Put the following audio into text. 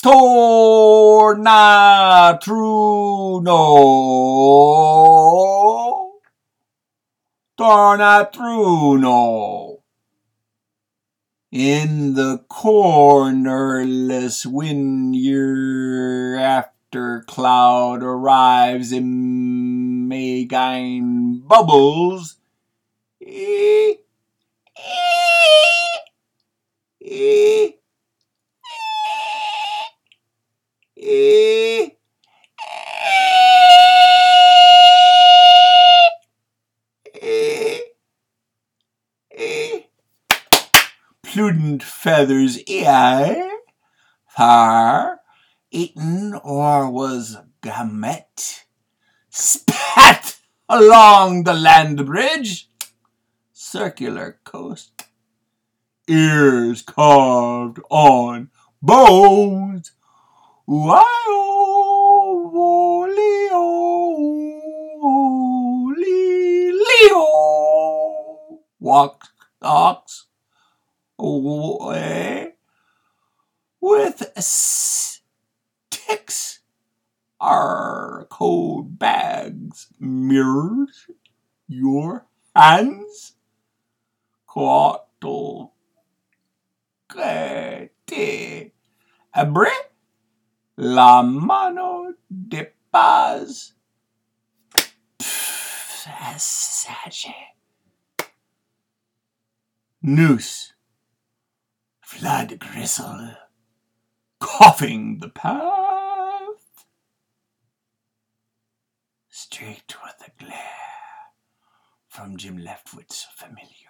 Tornatruno. In the cornerless wind year after cloud arrives in Megine bubbles. Prudent feathers far eaten or was gamete spat along the land bridge, circular coast, ears carved on bones. Walks ox away with sticks, our code bags, mirrors, your hands, quattle, abre, la mano de paz, sage, noose, flood gristle, coughing the path, straight with a glare from Jim Leftwood's familiar.